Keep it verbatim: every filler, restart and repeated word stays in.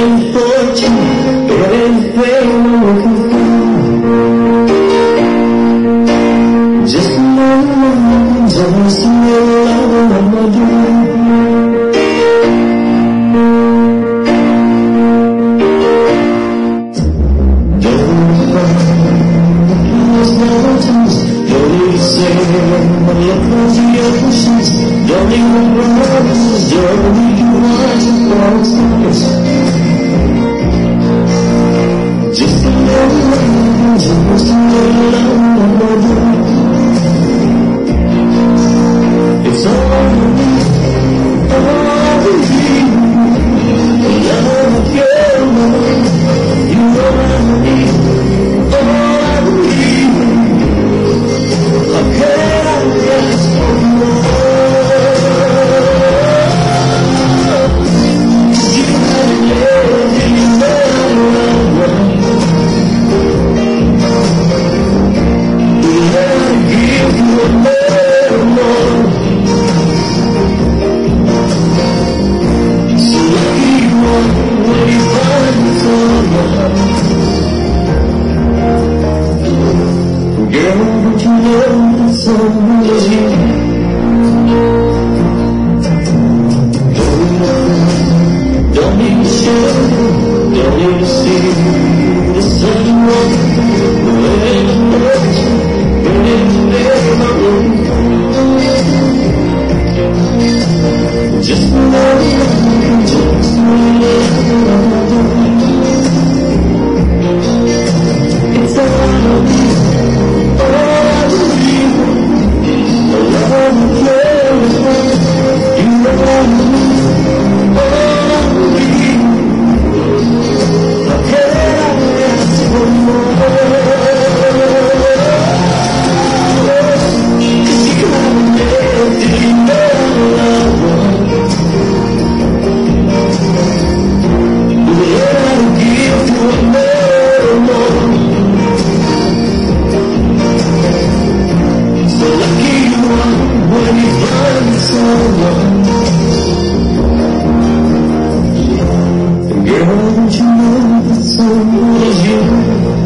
fortune, everything we're looking for. Just another one, just another love I'm doing. Don't even promise, don't even want to promise. Just a little love, just a little love. It's all of me, all of you. Love of your love, you love me, all of you. How can I ask for more? Girl, don't you know that someone is you?